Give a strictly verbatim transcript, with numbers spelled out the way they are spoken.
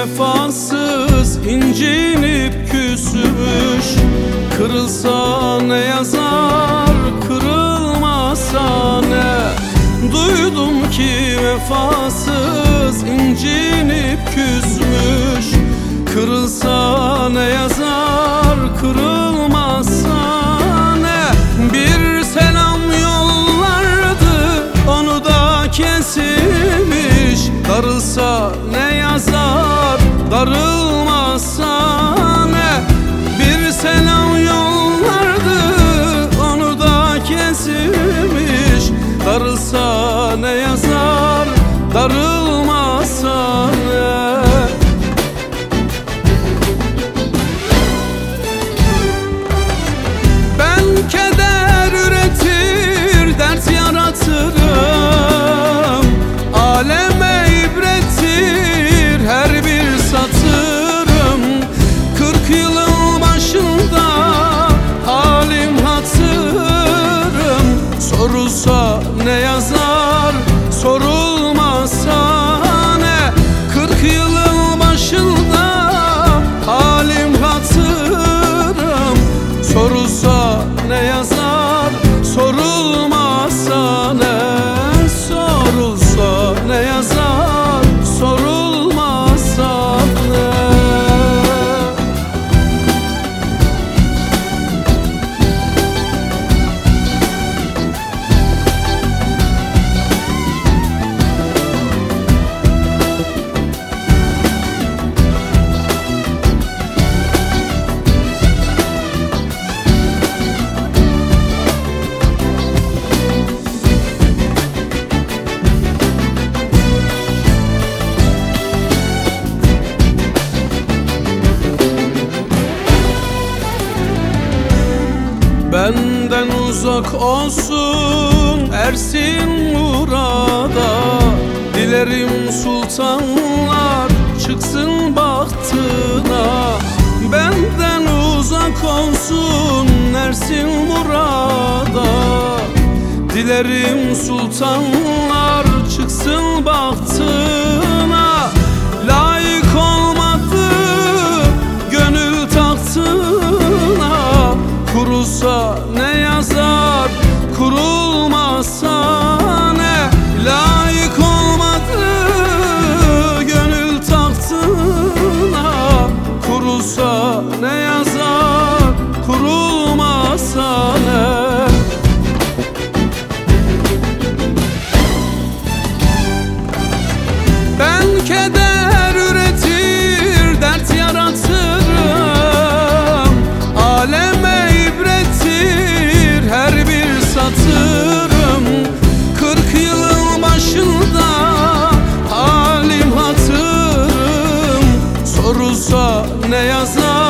vefasız incinip küsmüş. Kırılsa ne yazar, kırılmasa ne? Duydum ki vefasız incinip küsmüş. Kırılsa ne yazar, kırılmazsa ne? Bir selam yollardı, onu da kesilmiş. Darılsa ne yazar, darılmazsa ne? Bir selam yollardı, onu da kesilmiş. Darılsa ne yazar, darılmazsa ne? Ben keder üretir, dert yaratırım. Aleme ibrettir her bir satırım. Kırk yılın başında halim hatırım. Sorulsa ne yazar, sorulmazsa ne? Kırk yılın başında halim hatırım. Sorulsa ne yazar, sorulmazsa ne? Sorulsa ne yazar, sorulmazsa ne? Benden uzak olsun ersin murada. Dilerim sultanlar çıksın bahtına. Benden uzak olsun ersin murada. Dilerim sultanlar çıksın bahtına. Layık olmadı gönül tahtına. Kurulsa ne yazar, kurulmazsa ne? Layık olmadı gönül tahtına. Kurulsa ne yazar, kurulmazsa ne? Ben keder üretir, dert yaratırım. Aleme ibrettir her bir satırım. Kırk yılın başında halim hatırım. Sorulsa ne yazar,